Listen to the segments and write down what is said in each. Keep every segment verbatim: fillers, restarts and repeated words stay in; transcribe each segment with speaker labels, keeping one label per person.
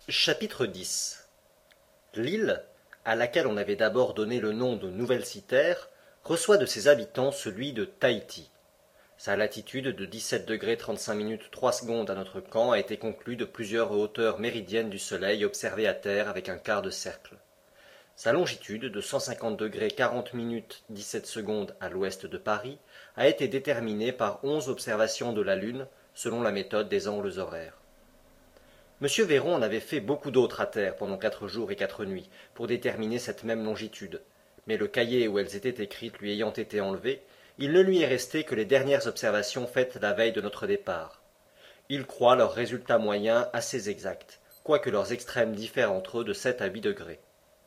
Speaker 1: Chapitre dix. L'île, à laquelle on avait d'abord donné le nom de Nouvelle-Cythère, reçoit de ses habitants celui de Taïti. Sa latitude de dix-sept degrés trente-cinq minutes trois secondes à notre camp a été conclue de plusieurs hauteurs méridiennes du soleil observées à terre avec un quart de cercle. Sa longitude de cent cinquante degrés quarante minutes dix-sept secondes à l'ouest de Paris a été déterminée par onze observations de la Lune selon la méthode des angles horaires. Monsieur Véron en avait fait beaucoup d'autres à terre pendant quatre jours et quatre nuits pour déterminer cette même longitude, mais le cahier où elles étaient écrites lui ayant été enlevé, il ne lui est resté que les dernières observations faites la veille de notre départ. Il croit leurs résultats moyens assez exacts, quoique leurs extrêmes diffèrent entre eux de sept à huit degrés.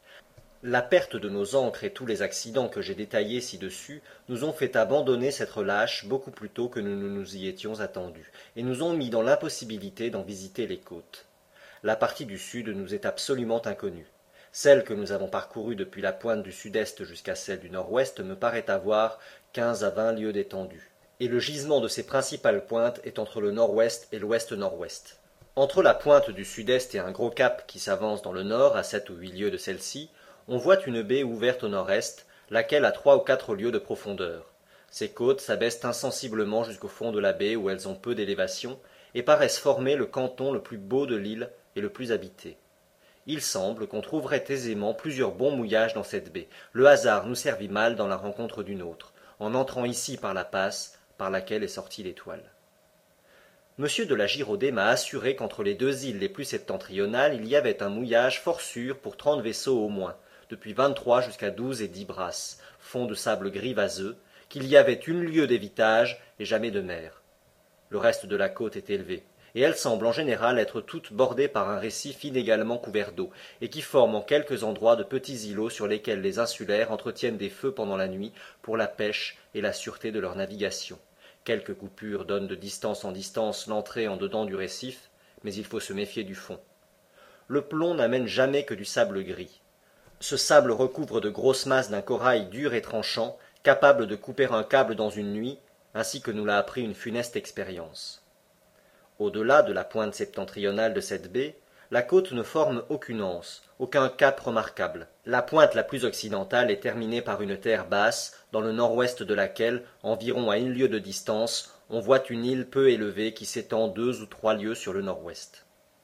Speaker 1: La perte de nos ancres et tous les accidents que j'ai détaillés ci-dessus nous ont fait abandonner cette relâche beaucoup plus tôt que nous ne nous y étions attendus, et nous ont mis dans l'impossibilité d'en visiter les côtes. La partie du sud nous est absolument inconnue. Celle que nous avons parcourue depuis la pointe du sud-est jusqu'à celle du nord-ouest me paraît avoir quinze à vingt lieues d'étendue, et le gisement de ses principales pointes est entre le nord-ouest et l'ouest-nord-ouest. Entre la pointe du sud-est et un gros cap qui s'avance dans le nord à sept ou huit lieues de celle-ci, on voit une baie ouverte au nord-est, laquelle a trois ou quatre lieues de profondeur. Ces côtes s'abaissent insensiblement jusqu'au fond de la baie où elles ont peu d'élévation, et paraissent former le canton le plus beau de l'île et le plus habité. Il semble qu'on trouverait aisément plusieurs bons mouillages dans cette baie. Le hasard nous servit mal dans la rencontre d'une autre, en entrant ici par la passe par laquelle est sortie l'étoile. Monsieur de la Giraudet m'a assuré qu'entre les deux îles les plus septentrionales il y avait un mouillage fort sûr pour trente vaisseaux au moins, depuis vingt-trois jusqu'à douze et dix brasses, fond de sable gris vaseux, qu'il y avait une lieue d'évitage et jamais de mer. Le reste de la côte est élevé, et elle semble en général être toute bordée par un récif inégalement couvert d'eau, et qui forme en quelques endroits de petits îlots sur lesquels les insulaires entretiennent des feux pendant la nuit pour la pêche et la sûreté de leur navigation. Quelques coupures donnent de distance en distance l'entrée en dedans du récif, mais il faut se méfier du fond. Le plomb n'amène jamais que du sable gris. Ce sable recouvre de grosses masses d'un corail dur et tranchant, capable de couper un câble dans une nuit, ainsi que nous l'a appris une funeste expérience. Au-delà de la pointe septentrionale de cette baie, la côte ne forme aucune anse, aucun cap remarquable. La pointe la plus occidentale est terminée par une terre basse, dans le nord-ouest de laquelle, environ à une lieue de distance, on voit une île peu élevée qui s'étend deux ou trois lieues sur le nord-ouest.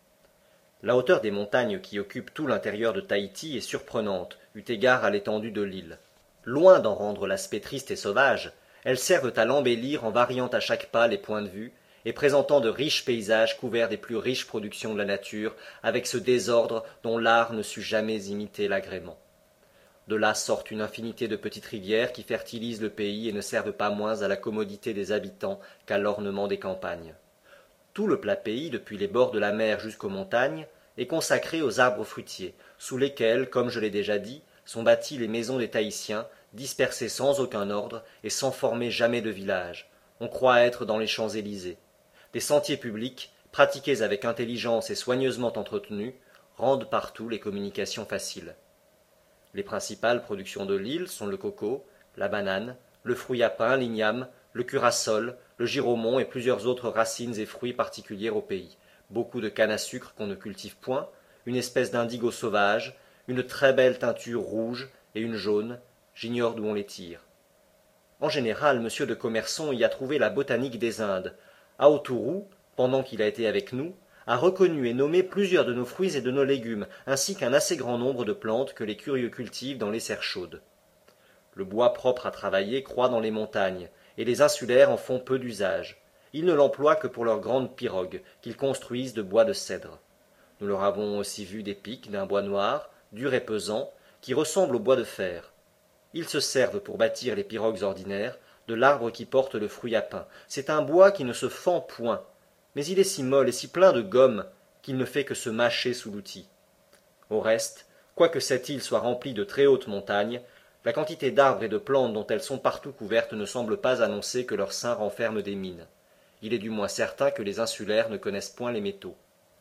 Speaker 1: La hauteur des montagnes qui occupent tout l'intérieur de Taïti est surprenante, eu égard à l'étendue de l'île. Loin d'en rendre l'aspect triste et sauvage, elles servent à l'embellir en variant à chaque pas les points de vue, et présentant de riches paysages couverts des plus riches productions de la nature, avec ce désordre dont l'art ne sut jamais imiter l'agrément. De là sortent une infinité de petites rivières qui fertilisent le pays et ne servent pas moins à la commodité des habitants qu'à l'ornement des campagnes. Tout le plat pays, depuis les bords de la mer jusqu'aux montagnes, est consacré aux arbres fruitiers, sous lesquels, comme je l'ai déjà dit, sont bâties les maisons des Tahitiens, dispersées sans aucun ordre et sans former jamais de village. On croit être dans les Champs-Élysées. Des sentiers publics, pratiqués avec intelligence et soigneusement entretenus, rendent partout les communications faciles. Les principales productions de l'île sont le coco, la banane, le fruit à pain, l'igname, le curassol, le giromon et plusieurs autres racines et fruits particuliers au pays, beaucoup de canne à sucre qu'on ne cultive point, une espèce d'indigo sauvage, une très belle teinture rouge et une jaune, j'ignore d'où on les tire. En général, monsieur de Commerson y a trouvé la botanique des Indes. Aotourou, pendant qu'il a été avec nous, a reconnu et nommé plusieurs de nos fruits et de nos légumes, ainsi qu'un assez grand nombre de plantes que les curieux cultivent dans les serres chaudes. Le bois propre à travailler croît dans les montagnes, et les insulaires en font peu d'usage. Ils ne l'emploient que pour leurs grandes pirogues, qu'ils construisent de bois de cèdre. Nous leur avons aussi vu des pics d'un bois noir, dur et pesant, qui ressemble au bois de fer. Ils se servent pour bâtir les pirogues ordinaires, de l'arbre qui porte le fruit à pain. C'est un bois qui ne se fend point, mais il est si molle et si plein de gomme qu'il ne fait que se mâcher sous l'outil. Au reste, quoique cette île soit remplie de très hautes montagnes, la quantité d'arbres et de plantes dont elles sont partout couvertes ne semble pas annoncer que leur sein renferme des mines. Il est du moins certain que les insulaires ne connaissent point les métaux.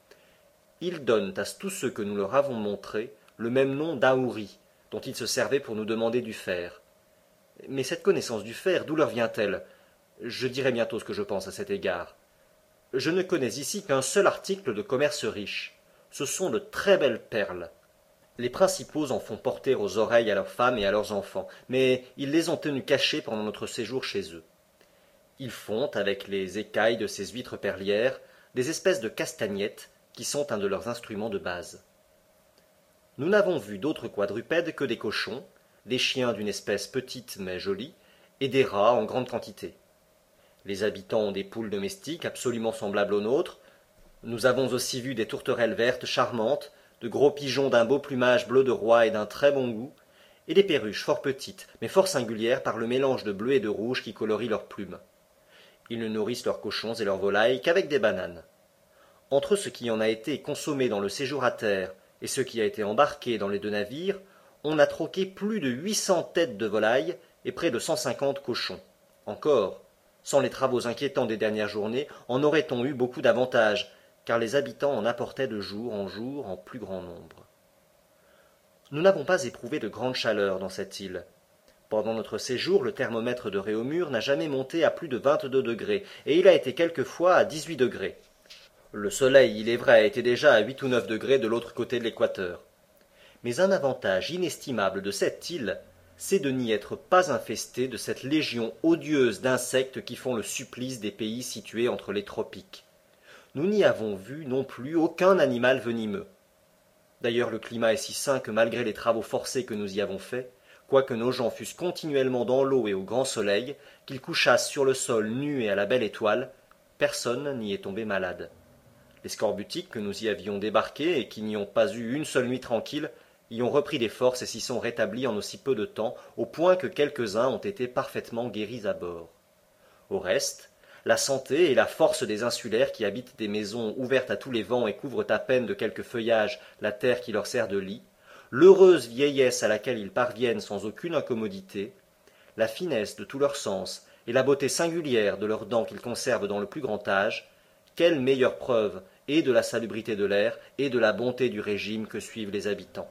Speaker 1: Ils donnent à tous ceux que nous leur avons montrés le même nom d'Aouri, dont ils se servaient pour nous demander du fer. Mais cette connaissance du fer, d'où leur vient-elle? Je dirai bientôt ce que je pense à cet égard. Je ne connais ici qu'un seul article de commerce riche. Ce sont de très belles perles. Les principaux en font porter aux oreilles à leurs femmes et à leurs enfants, mais ils les ont tenus cachés pendant notre séjour chez eux. Ils font, avec les écailles de ces huîtres perlières, des espèces de castagnettes qui sont un de leurs instruments de base. Nous n'avons vu d'autres quadrupèdes que des cochons, des chiens d'une espèce petite mais jolie, et des rats en grande quantité. Les habitants ont des poules domestiques absolument semblables aux nôtres. Nous avons aussi vu des tourterelles vertes charmantes, de gros pigeons d'un beau plumage bleu de roi et d'un très bon goût, et des perruches fort petites, mais fort singulières par le mélange de bleu et de rouge qui colorie leurs plumes. Ils ne nourrissent leurs cochons et leurs volailles qu'avec des bananes. Entre ce qui en a été consommé dans le séjour à terre et ce qui a été embarqué dans les deux navires, on a troqué plus de huit cents têtes de volailles et près de cent cinquante cochons. Encore, sans les travaux inquiétants des dernières journées, en aurait-on eu beaucoup davantage, car les habitants en apportaient de jour en jour en plus grand nombre. Nous n'avons pas éprouvé de grande chaleur dans cette île. Pendant notre séjour, le thermomètre de Réaumur n'a jamais monté à plus de vingt-deux degrés, et il a été quelquefois à dix-huit degrés. Le soleil, il est vrai, était déjà à huit ou neuf degrés de l'autre côté de l'équateur. Mais un avantage inestimable de cette île, c'est de n'y être pas infesté de cette légion odieuse d'insectes qui font le supplice des pays situés entre les tropiques. Nous n'y avons vu non plus aucun animal venimeux. D'ailleurs, le climat est si sain que malgré les travaux forcés que nous y avons faits, quoique nos gens fussent continuellement dans l'eau et au grand soleil, qu'ils couchassent sur le sol nus et à la belle étoile, personne n'y est tombé malade. Les scorbutiques que nous y avions débarqués et qui n'y ont pas eu une seule nuit tranquille, y ont repris des forces et s'y sont rétablis en aussi peu de temps, au point que quelques-uns ont été parfaitement guéris à bord. Au reste, la santé et la force des insulaires qui habitent des maisons ouvertes à tous les vents et couvrent à peine de quelques feuillages la terre qui leur sert de lit, l'heureuse vieillesse à laquelle ils parviennent sans aucune incommodité, la finesse de tous leurs sens et la beauté singulière de leurs dents qu'ils conservent dans le plus grand âge, quelle meilleure preuve et de la salubrité de l'air et de la bonté du régime que suivent les habitants.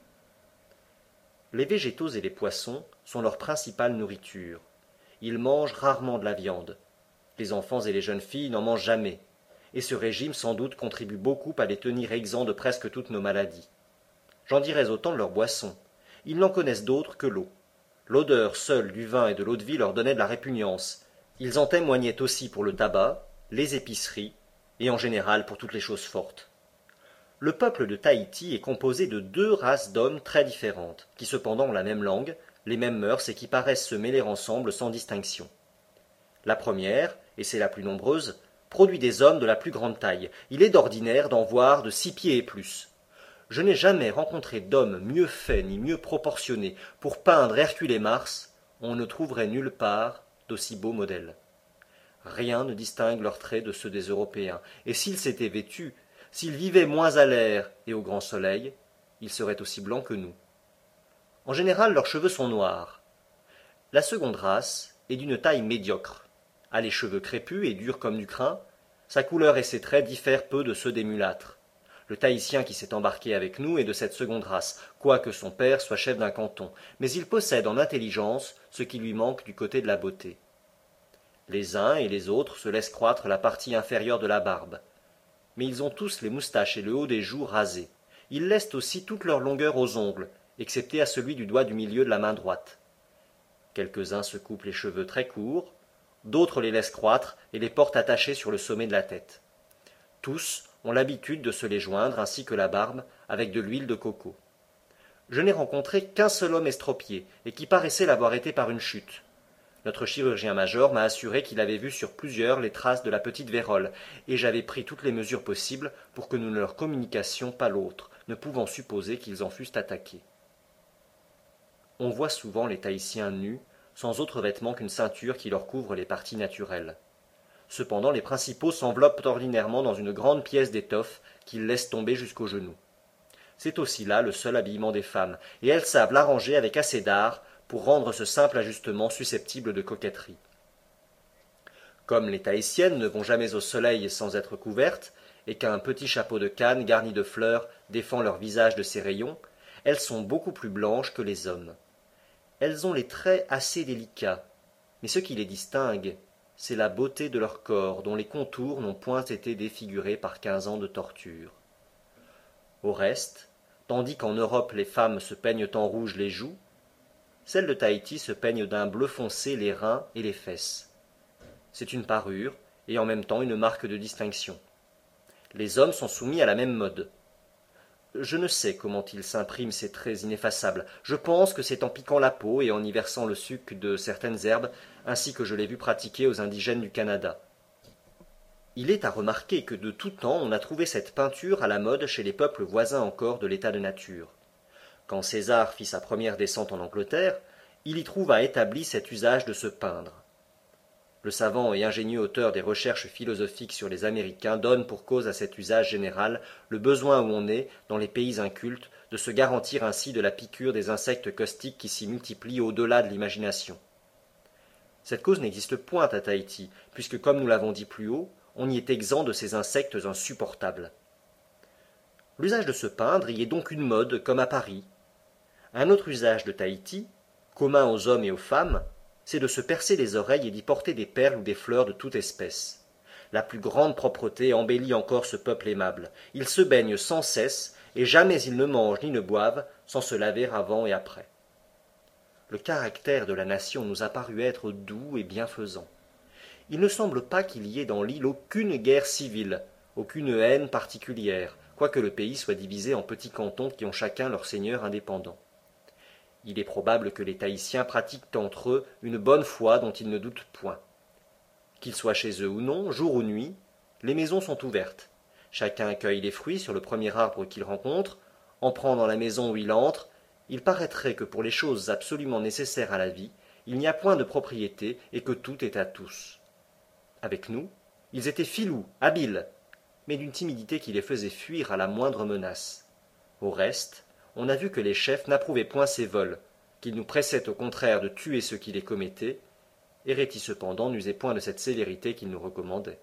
Speaker 1: Les végétaux et les poissons sont leur principale nourriture. Ils mangent rarement de la viande. Les enfants et les jeunes filles n'en mangent jamais, et ce régime sans doute contribue beaucoup à les tenir exempts de presque toutes nos maladies. J'en dirais autant de leurs boissons. Ils n'en connaissent d'autres que l'eau. L'odeur seule du vin et de l'eau-de-vie leur donnait de la répugnance. Ils en témoignaient aussi pour le tabac, les épiceries, et en général pour toutes les choses fortes. Le peuple de Tahiti est composé de deux races d'hommes très différentes, qui cependant ont la même langue, les mêmes mœurs et qui paraissent se mêler ensemble sans distinction. La première, et c'est la plus nombreuse, produit des hommes de la plus grande taille. Il est d'ordinaire d'en voir de six pieds et plus. Je n'ai jamais rencontré d'homme mieux fait ni mieux proportionné pour peindre Hercule et Mars, on ne trouverait nulle part d'aussi beaux modèles. Rien ne distingue leurs traits de ceux des Européens, et s'ils s'étaient vêtus, s'ils vivaient moins à l'air et au grand soleil, ils seraient aussi blancs que nous. En général, leurs cheveux sont noirs. La seconde race est d'une taille médiocre, a les cheveux crépus et durs comme du crin, sa couleur et ses traits diffèrent peu de ceux des mulâtres. Le Tahitien qui s'est embarqué avec nous est de cette seconde race, quoique son père soit chef d'un canton, mais il possède en intelligence ce qui lui manque du côté de la beauté. Les uns et les autres se laissent croître la partie inférieure de la barbe, mais ils ont tous les moustaches et le haut des joues rasés. Ils laissent aussi toute leur longueur aux ongles, excepté à celui du doigt du milieu de la main droite. Quelques-uns se coupent les cheveux très courts, d'autres les laissent croître et les portent attachés sur le sommet de la tête. Tous ont l'habitude de se les joindre, ainsi que la barbe, avec de l'huile de coco. Je n'ai rencontré qu'un seul homme estropié, et qui paraissait l'avoir été par une chute. Notre chirurgien-major m'a assuré qu'il avait vu sur plusieurs les traces de la petite vérole, et j'avais pris toutes les mesures possibles pour que nous ne leur communiquassions pas l'autre, ne pouvant supposer qu'ils en fussent attaqués. On voit souvent les Tahitiens nus, sans autre vêtement qu'une ceinture qui leur couvre les parties naturelles. Cependant, les principaux s'enveloppent ordinairement dans une grande pièce d'étoffe qu'ils laissent tomber jusqu'aux genoux. C'est aussi là le seul habillement des femmes, et elles savent l'arranger avec assez d'art pour rendre ce simple ajustement susceptible de coquetterie. Comme les Tahitiennes ne vont jamais au soleil sans être couvertes, et qu'un petit chapeau de canne garni de fleurs défend leur visage de ses rayons, elles sont beaucoup plus blanches que les hommes. Elles ont les traits assez délicats, mais ce qui les distingue, c'est la beauté de leur corps, dont les contours n'ont point été défigurés par quinze ans de torture. Au reste, tandis qu'en Europe les femmes se peignent en rouge les joues, celles de Tahiti se peignent d'un bleu foncé les reins et les fesses. C'est une parure et en même temps une marque de distinction. Les hommes sont soumis à la même mode. Je ne sais comment ils s'impriment ces traits ineffaçables. Je pense que c'est en piquant la peau et en y versant le suc de certaines herbes, ainsi que je l'ai vu pratiquer aux indigènes du Canada. Il est à remarquer que de tout temps on a trouvé cette peinture à la mode chez les peuples voisins encore de l'état de nature. Quand César fit sa première descente en Angleterre, il y trouva établi cet usage de se peindre. Le savant et ingénieux auteur des recherches philosophiques sur les Américains donne pour cause à cet usage général le besoin où on est, dans les pays incultes, de se garantir ainsi de la piqûre des insectes caustiques qui s'y multiplient au-delà de l'imagination. Cette cause n'existe point à Tahiti, puisque, comme nous l'avons dit plus haut, on y est exempt de ces insectes insupportables. L'usage de se peindre y est donc une mode, comme à Paris. Un autre usage de Tahiti, commun aux hommes et aux femmes, c'est de se percer les oreilles et d'y porter des perles ou des fleurs de toute espèce. La plus grande propreté embellit encore ce peuple aimable. Ils se baignent sans cesse, et jamais ils ne mangent ni ne boivent sans se laver avant et après. Le caractère de la nation nous a paru être doux et bienfaisant. Il ne semble pas qu'il y ait dans l'île aucune guerre civile, aucune haine particulière, quoique le pays soit divisé en petits cantons qui ont chacun leur seigneur indépendant. Il est probable que les Tahitiens pratiquent entre eux une bonne foi dont ils ne doutent point. Qu'ils soient chez eux ou non, jour ou nuit, les maisons sont ouvertes. Chacun cueille les fruits sur le premier arbre qu'il rencontre, en prend dans la maison où il entre. Il paraîtrait que pour les choses absolument nécessaires à la vie, il n'y a point de propriété et que tout est à tous. Avec nous, ils étaient filous, habiles, mais d'une timidité qui les faisait fuir à la moindre menace. Au reste, on a vu que les chefs n'approuvaient point ces vols, qu'ils nous pressaient au contraire de tuer ceux qui les commettaient, et Réti cependant n'usait point de cette sévérité qu'il nous recommandait.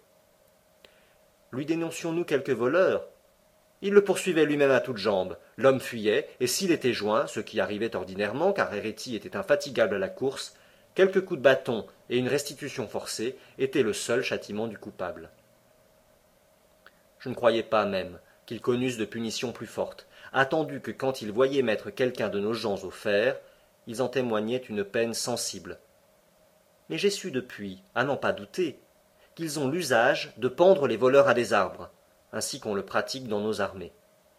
Speaker 1: Lui dénoncions-nous quelque voleur? Il le poursuivait lui-même à toutes jambes, l'homme fuyait, et s'il était joint, ce qui arrivait ordinairement, car Réti était infatigable à la course, quelques coups de bâton et une restitution forcée étaient le seul châtiment du coupable. Je ne croyais pas même qu'ils connussent de punitions plus fortes, attendu que quand ils voyaient mettre quelqu'un de nos gens au fer, ils en témoignaient une peine sensible. Mais j'ai su depuis, à n'en pas douter, qu'ils ont l'usage de pendre les voleurs à des arbres, ainsi qu'on le pratique dans nos armées.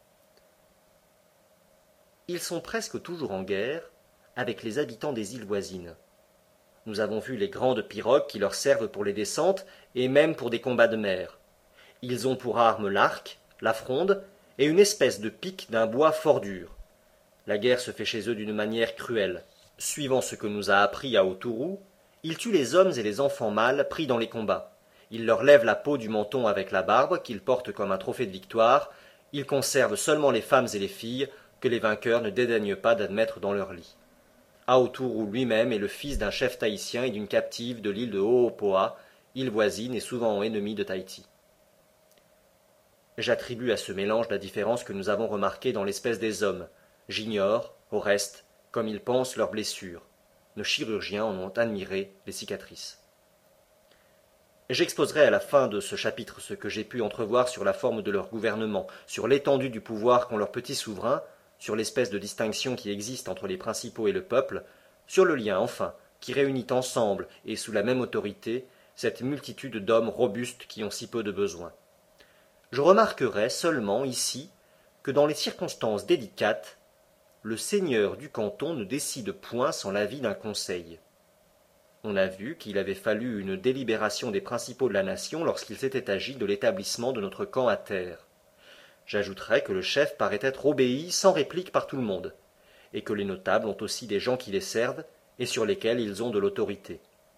Speaker 1: Ils sont presque toujours en guerre avec les habitants des îles voisines. Nous avons vu les grandes pirogues qui leur servent pour les descentes et même pour des combats de mer. Ils ont pour arme l'arc, la fronde et une espèce de pique d'un bois fort dur. La guerre se fait chez eux d'une manière cruelle. Suivant ce que nous a appris à Autourou, ils tuent les hommes et les enfants mâles pris dans les combats. Ils leur lèvent la peau du menton avec la barbe qu'ils portent comme un trophée de victoire. Ils conservent seulement les femmes et les filles que les vainqueurs ne dédaignent pas d'admettre dans leur lit. Aotourou lui-même est le fils d'un chef tahitien et d'une captive de l'île de Ho'opo'a, île voisine et souvent ennemie de Tahiti. J'attribue à ce mélange la différence que nous avons remarquée dans l'espèce des hommes. J'ignore, au reste, comme ils pensent leurs blessures. Nos chirurgiens en ont admiré les cicatrices. J'exposerai à la fin de ce chapitre ce que j'ai pu entrevoir sur la forme de leur gouvernement, sur l'étendue du pouvoir qu'ont leurs petits souverains, sur l'espèce de distinction qui existe entre les principaux et le peuple, sur le lien, enfin, qui réunit ensemble et sous la même autorité cette multitude d'hommes robustes qui ont si peu de besoins. Je remarquerai seulement ici que dans les circonstances délicates, le seigneur du canton ne décide point sans l'avis d'un conseil. On a vu qu'il avait fallu une délibération des principaux de la nation lorsqu'il s'était agi de l'établissement de notre camp à terre. J'ajouterai que le chef paraît être obéi sans réplique par tout le monde, et que les notables ont aussi des gens qui les servent et sur lesquels ils ont de l'autorité.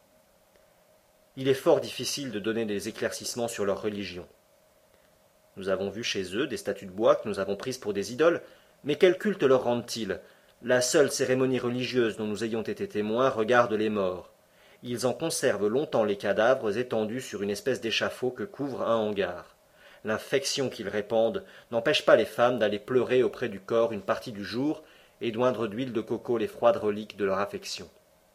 Speaker 1: Il est fort difficile de donner des éclaircissements sur leur religion. Nous avons vu chez eux des statues de bois que nous avons prises pour des idoles, mais quel culte leur rendent-ils? La seule cérémonie religieuse dont nous ayons été témoins regarde les morts. Ils en conservent longtemps les cadavres étendus sur une espèce d'échafaud que couvre un hangar. L'infection qu'ils répandent n'empêche pas les femmes d'aller pleurer auprès du corps une partie du jour et d'oindre d'huile de coco les froides reliques de leur affection.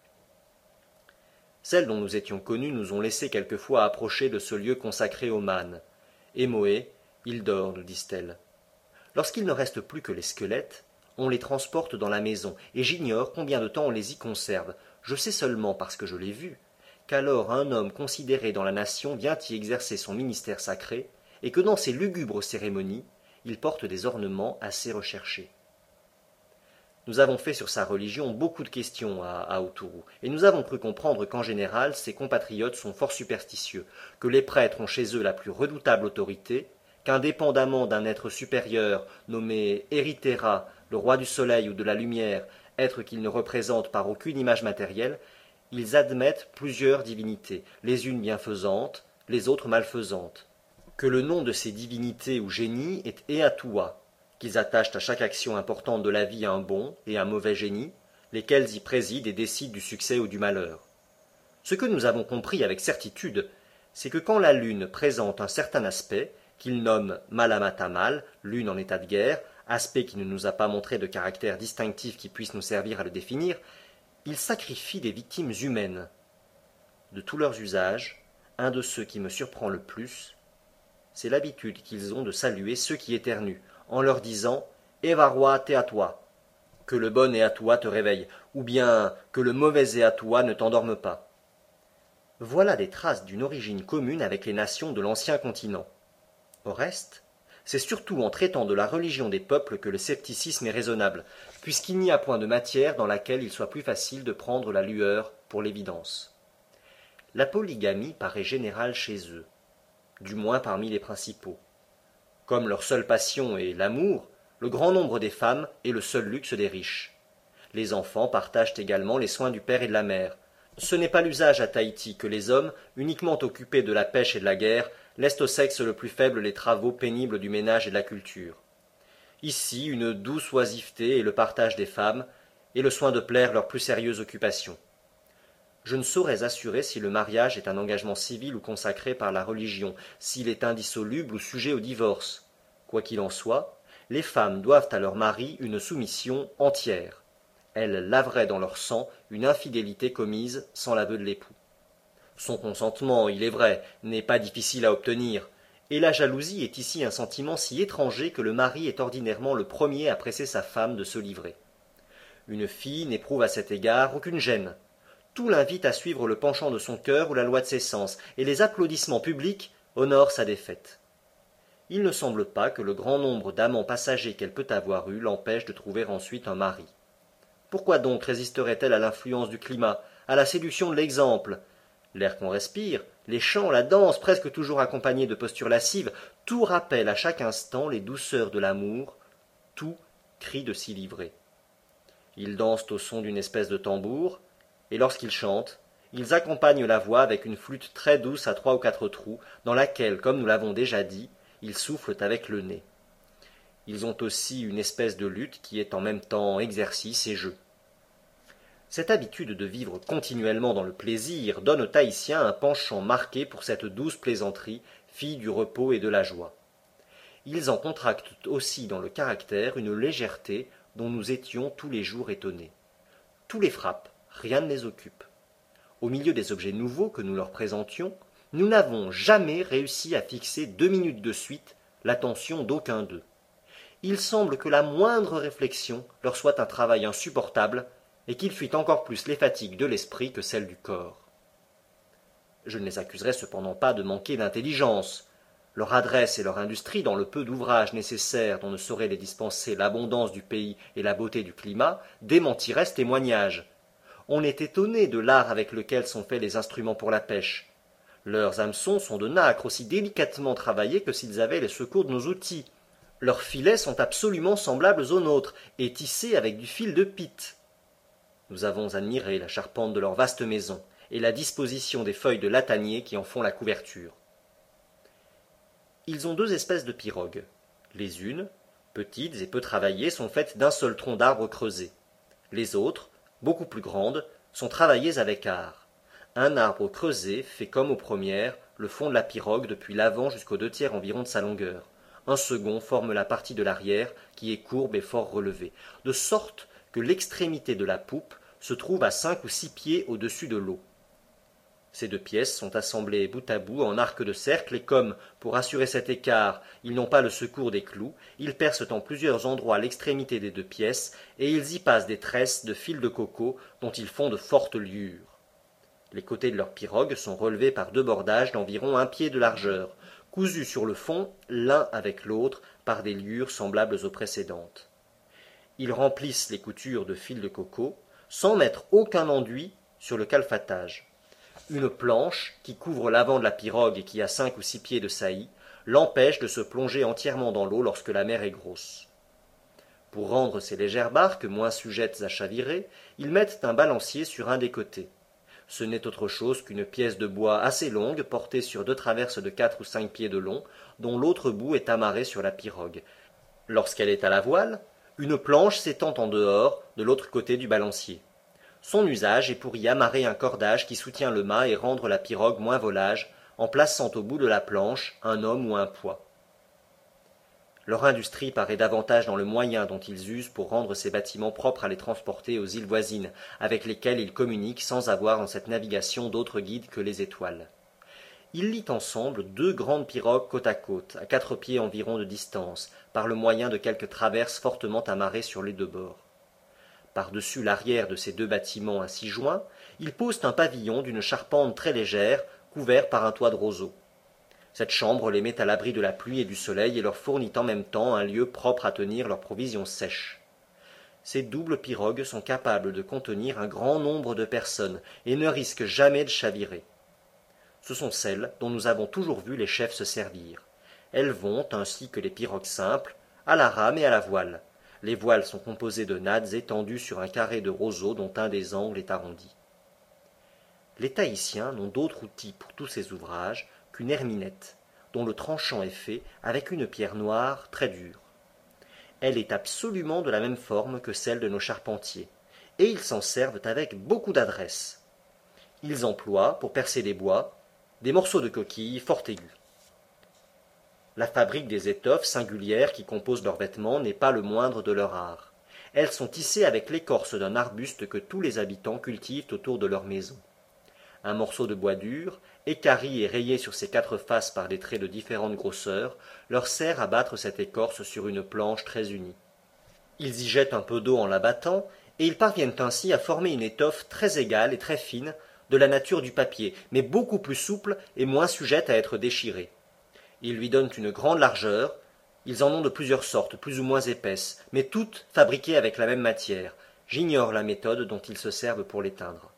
Speaker 1: Celles dont nous étions connus nous ont laissé quelquefois approcher de ce lieu consacré aux mânes. Émoé, il dort, nous disent-elles. Lorsqu'il ne reste plus que les squelettes, on les transporte dans la maison, et j'ignore combien de temps on les y conserve. Je sais seulement, parce que je l'ai vu, qu'alors un homme considéré dans la nation vient y exercer son ministère sacré, et que dans ces lugubres cérémonies, il porte des ornements assez recherchés. Nous avons fait sur sa religion beaucoup de questions à Aotourou, et nous avons cru comprendre qu'en général, ses compatriotes sont fort superstitieux, que les prêtres ont chez eux la plus redoutable autorité, qu'indépendamment d'un être supérieur nommé Eritera, le roi du soleil ou de la lumière, être qu'ils ne représentent par aucune image matérielle, ils admettent plusieurs divinités, les unes bienfaisantes, les autres malfaisantes, que le nom de ces divinités ou génies est Eatoua, qu'ils attachent à chaque action importante de la vie un bon et un mauvais génie, lesquels y président et décident du succès ou du malheur. Ce que nous avons compris avec certitude, c'est que quand la lune présente un certain aspect, qu'il nomme Malamatamal, lune en état de guerre, aspect qui ne nous a pas montré de caractère distinctif qui puisse nous servir à le définir, ils sacrifient des victimes humaines. De tous leurs usages, un de ceux qui me surprend le plus, c'est l'habitude qu'ils ont de saluer ceux qui éternuent, en leur disant « Evaroi teatoi », que le bon Eatoua te réveille, ou bien que le mauvais Eatoua ne t'endorme pas. Voilà des traces d'une origine commune avec les nations de l'ancien continent. Au reste, c'est surtout en traitant de la religion des peuples que le scepticisme est raisonnable, puisqu'il n'y a point de matière dans laquelle il soit plus facile de prendre la lueur pour l'évidence. La polygamie paraît générale chez eux, du moins parmi les principaux. Comme leur seule passion est l'amour, le grand nombre des femmes est le seul luxe des riches. Les enfants partagent également les soins du père et de la mère. Ce n'est pas l'usage à Tahiti que les hommes, uniquement occupés de la pêche et de la guerre, laissent au sexe le plus faible les travaux pénibles du ménage et de la culture. Ici, une douce oisiveté et le partage des femmes, et le soin de plaire leurs plus sérieuses occupations. Je ne saurais assurer si le mariage est un engagement civil ou consacré par la religion, s'il est indissoluble ou sujet au divorce. Quoi qu'il en soit, les femmes doivent à leur mari une soumission entière. Elles laveraient dans leur sang une infidélité commise sans l'aveu de l'époux. Son consentement, il est vrai, n'est pas difficile à obtenir, et la jalousie est ici un sentiment si étranger que le mari est ordinairement le premier à presser sa femme de se livrer. Une fille n'éprouve à cet égard aucune gêne. Tout l'invite à suivre le penchant de son cœur ou la loi de ses sens, et les applaudissements publics honorent sa défaite. Il ne semble pas que le grand nombre d'amants passagers qu'elle peut avoir eus l'empêche de trouver ensuite un mari. Pourquoi donc résisterait-elle à l'influence du climat, à la séduction de l'exemple? L'air qu'on respire, les chants, la danse, presque toujours accompagnés de postures lascives, tout rappelle à chaque instant les douceurs de l'amour, tout crie de s'y livrer. Ils dansent au son d'une espèce de tambour, et lorsqu'ils chantent, ils accompagnent la voix avec une flûte très douce à trois ou quatre trous, dans laquelle, comme nous l'avons déjà dit, ils soufflent avec le nez. Ils ont aussi une espèce de lutte qui est en même temps exercice et jeu. Cette habitude de vivre continuellement dans le plaisir donne aux Tahitiens un penchant marqué pour cette douce plaisanterie, fille du repos et de la joie. Ils en contractent aussi dans le caractère une légèreté dont nous étions tous les jours étonnés. Tout les frappe, rien ne les occupe. Au milieu des objets nouveaux que nous leur présentions, nous n'avons jamais réussi à fixer deux minutes de suite l'attention d'aucun d'eux. Il semble que la moindre réflexion leur soit un travail insupportable, et qu'ils fuient encore plus les fatigues de l'esprit que celles du corps. Je ne les accuserai cependant pas de manquer d'intelligence. Leur adresse et leur industrie dans le peu d'ouvrages nécessaires dont ne saurait les dispenser l'abondance du pays et la beauté du climat démentiraient ce témoignage. On est étonné de l'art avec lequel sont faits les instruments pour la pêche. Leurs hameçons sont de nacre aussi délicatement travaillés que s'ils avaient les secours de nos outils. Leurs filets sont absolument semblables aux nôtres et tissés avec du fil de pite. Nous avons admiré la charpente de leur vaste maison et la disposition des feuilles de latanier qui en font la couverture. Ils ont deux espèces de pirogues. Les unes, petites et peu travaillées, sont faites d'un seul tronc d'arbre creusé. Les autres, beaucoup plus grandes, sont travaillées avec art. Un arbre creusé fait comme aux premières le fond de la pirogue depuis l'avant jusqu'aux deux tiers environ de sa longueur. Un second forme la partie de l'arrière qui est courbe et fort relevée, de sorte que l'extrémité de la poupe se trouve à cinq ou six pieds au-dessus de l'eau. Ces deux pièces sont assemblées bout à bout en arc de cercle et comme, pour assurer cet écart, ils n'ont pas le secours des clous, ils percent en plusieurs endroits l'extrémité des deux pièces et ils y passent des tresses de fils de coco dont ils font de fortes liures. Les côtés de leur pirogue sont relevés par deux bordages d'environ un pied de largeur, cousus sur le fond l'un avec l'autre par des liures semblables aux précédentes. Ils remplissent les coutures de fils de coco sans mettre aucun enduit sur le calfatage. Une planche, qui couvre l'avant de la pirogue et qui a cinq ou six pieds de saillie, l'empêche de se plonger entièrement dans l'eau lorsque la mer est grosse. Pour rendre ces légères barques moins sujettes à chavirer, ils mettent un balancier sur un des côtés. Ce n'est autre chose qu'une pièce de bois assez longue portée sur deux traverses de quatre ou cinq pieds de long, dont l'autre bout est amarré sur la pirogue. Lorsqu'elle est à la voile, une planche s'étend en dehors, de l'autre côté du balancier. Son usage est pour y amarrer un cordage qui soutient le mât et rendre la pirogue moins volage, en plaçant au bout de la planche un homme ou un poids. Leur industrie paraît davantage dans le moyen dont ils usent pour rendre ces bâtiments propres à les transporter aux îles voisines, avec lesquelles ils communiquent sans avoir dans cette navigation d'autres guides que les étoiles. Ils lient ensemble deux grandes pirogues côte à côte, à quatre pieds environ de distance, par le moyen de quelques traverses fortement amarrées sur les deux bords. Par-dessus l'arrière de ces deux bâtiments ainsi joints, ils posent un pavillon d'une charpente très légère, couvert par un toit de roseaux. Cette chambre les met à l'abri de la pluie et du soleil et leur fournit en même temps un lieu propre à tenir leurs provisions sèches. Ces doubles pirogues sont capables de contenir un grand nombre de personnes et ne risquent jamais de chavirer. Ce sont celles dont nous avons toujours vu les chefs se servir. Elles vont, ainsi que les pirogues simples, à la rame et à la voile. Les voiles sont composées de nattes étendues sur un carré de roseaux dont un des angles est arrondi. Les Tahitiens n'ont d'autre outil pour tous ces ouvrages qu'une herminette, dont le tranchant est fait avec une pierre noire très dure. Elle est absolument de la même forme que celle de nos charpentiers, et ils s'en servent avec beaucoup d'adresse. Ils emploient, pour percer les bois, des morceaux de coquille fort aigus. La fabrique des étoffes singulières qui composent leurs vêtements n'est pas le moindre de leur art. Elles sont tissées avec l'écorce d'un arbuste que tous les habitants cultivent autour de leur maison. Un morceau de bois dur, équarri et rayé sur ses quatre faces par des traits de différentes grosseurs, leur sert à battre cette écorce sur une planche très unie. Ils y jettent un peu d'eau en la battant, et ils parviennent ainsi à former une étoffe très égale et très fine, de la nature du papier, mais beaucoup plus souple et moins sujette à être déchirée. Ils lui donnent une grande largeur, ils en ont de plusieurs sortes, plus ou moins épaisses, mais toutes fabriquées avec la même matière. J'ignore la méthode dont ils se servent pour les teindre.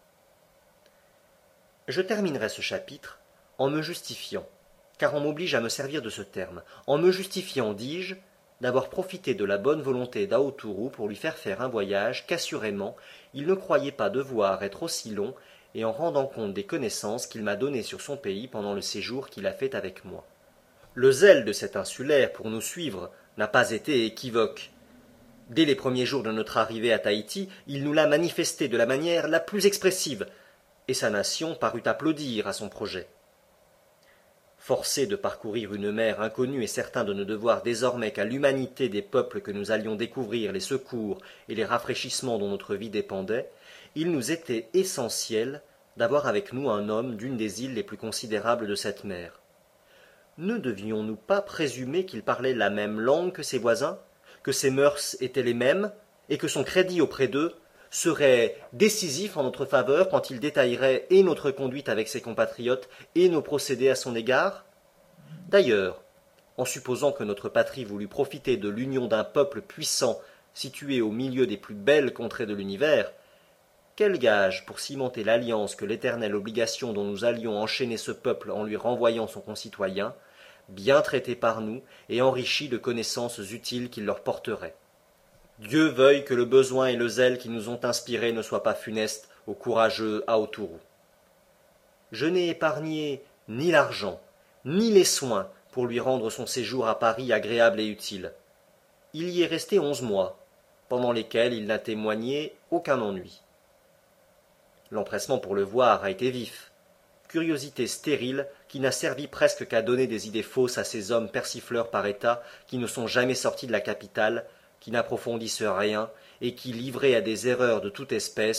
Speaker 1: Je terminerai ce chapitre en me justifiant, car on m'oblige à me servir de ce terme, en me justifiant, dis-je, d'avoir profité de la bonne volonté d'Aoturu pour lui faire faire un voyage qu'assurément il ne croyait pas devoir être aussi long, et en rendant compte des connaissances qu'il m'a données sur son pays pendant le séjour qu'il a fait avec moi. Le zèle de cet insulaire pour nous suivre n'a pas été équivoque. Dès les premiers jours de notre arrivée à Tahiti, il nous l'a manifesté de la manière la plus expressive, et sa nation parut applaudir à son projet. Forcés de parcourir une mer inconnue et certains de ne devoir désormais qu'à l'humanité des peuples que nous allions découvrir les secours et les rafraîchissements dont notre vie dépendait, il nous était essentiel d'avoir avec nous un homme d'une des îles les plus considérables de cette mer. Ne devions-nous pas présumer qu'il parlait la même langue que ses voisins, que ses mœurs étaient les mêmes, et que son crédit auprès d'eux serait décisif en notre faveur quand il détaillerait et notre conduite avec ses compatriotes et nos procédés à son égard? D'ailleurs, en supposant que notre patrie voulût profiter de l'union d'un peuple puissant situé au milieu des plus belles contrées de l'univers, quel gage pour cimenter l'alliance que l'éternelle obligation dont nous allions enchaîner ce peuple en lui renvoyant son concitoyen, bien traité par nous et enrichi de connaissances utiles qu'il leur porterait. Dieu veuille que le besoin et le zèle qui nous ont inspirés ne soient pas funestes au courageux Aoturu. Je n'ai épargné ni l'argent, ni les soins pour lui rendre son séjour à Paris agréable et utile. Il y est resté onze mois, pendant lesquels il n'a témoigné aucun ennui. L'empressement pour le voir a été vif, curiosité stérile qui n'a servi presque qu'à donner des idées fausses à ces hommes persifleurs par état qui ne sont jamais sortis de la capitale, qui n'approfondissent rien et qui, livrés à des erreurs de toute espèce,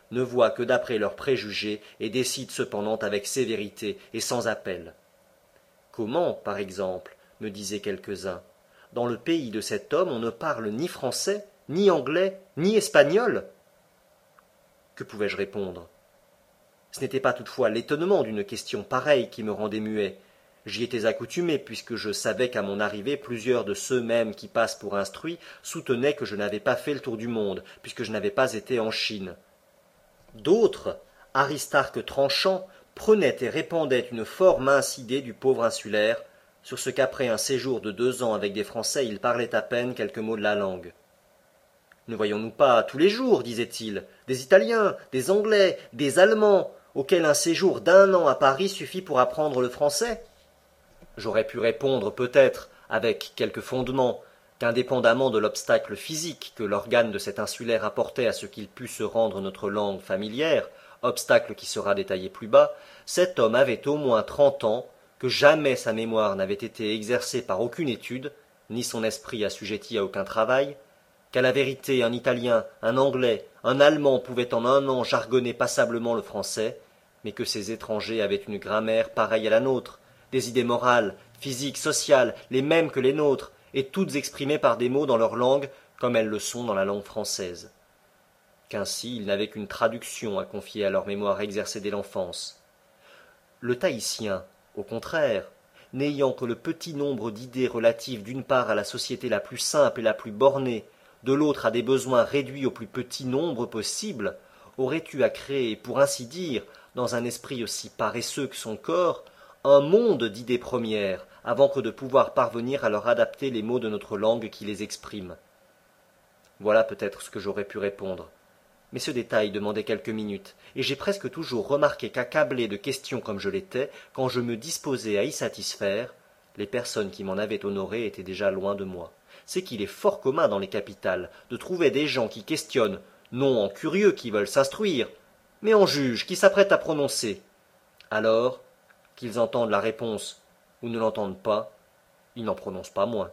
Speaker 1: ne voient que d'après leurs préjugés et décident cependant avec sévérité et sans appel. Comment, par exemple, me disaient quelques-uns, dans le pays de cet homme on ne parle ni français, ni anglais, ni espagnol? Que pouvais-je répondre? Ce n'était pas toutefois l'étonnement d'une question pareille qui me rendait muet. J'y étais accoutumé, puisque je savais qu'à mon arrivée plusieurs de ceux-mêmes qui passent pour instruits soutenaient que je n'avais pas fait le tour du monde, puisque je n'avais pas été en Chine. D'autres, Aristarque tranchant, prenaient et répandaient une fort mince idée du pauvre insulaire, sur ce qu'après un séjour de deux ans avec des Français il parlait à peine quelques mots de la langue. Ne voyons-nous pas tous les jours, disait-il, des Italiens, des Anglais, des Allemands, auxquels un séjour d'un an à Paris suffit pour apprendre le français? J'aurais pu répondre peut-être, avec quelque fondement, qu'indépendamment de l'obstacle physique que l'organe de cet insulaire apportait à ce qu'il pût se rendre notre langue familière, obstacle qui sera détaillé plus bas, cet homme avait au moins trente ans, que jamais sa mémoire n'avait été exercée par aucune étude, ni son esprit assujetti à aucun travail, qu'à la vérité un Italien, un Anglais, un Allemand pouvaient en un an jargonner passablement le français, mais que ces étrangers avaient une grammaire pareille à la nôtre, des idées morales, physiques, sociales, les mêmes que les nôtres, et toutes exprimées par des mots dans leur langue, comme elles le sont dans la langue française. Qu'ainsi ils n'avaient qu'une traduction à confier à leur mémoire exercée dès l'enfance. Le Tahitien, au contraire, n'ayant que le petit nombre d'idées relatives d'une part à la société la plus simple et la plus bornée, de l'autre à des besoins réduits au plus petit nombre possible, aurait eu à créer, pour ainsi dire, dans un esprit aussi paresseux que son corps, un monde d'idées premières, avant que de pouvoir parvenir à leur adapter les mots de notre langue qui les expriment. Voilà peut-être ce que j'aurais pu répondre. Mais ce détail demandait quelques minutes, et j'ai presque toujours remarqué qu'accablé de questions comme je l'étais, quand je me disposais à y satisfaire, les personnes qui m'en avaient honoré étaient déjà loin de moi. C'est qu'il est fort commun dans les capitales de trouver des gens qui questionnent, non en curieux qui veulent s'instruire, mais en juges qui s'apprêtent à prononcer. Alors, qu'ils entendent la réponse ou ne l'entendent pas, ils n'en prononcent pas moins.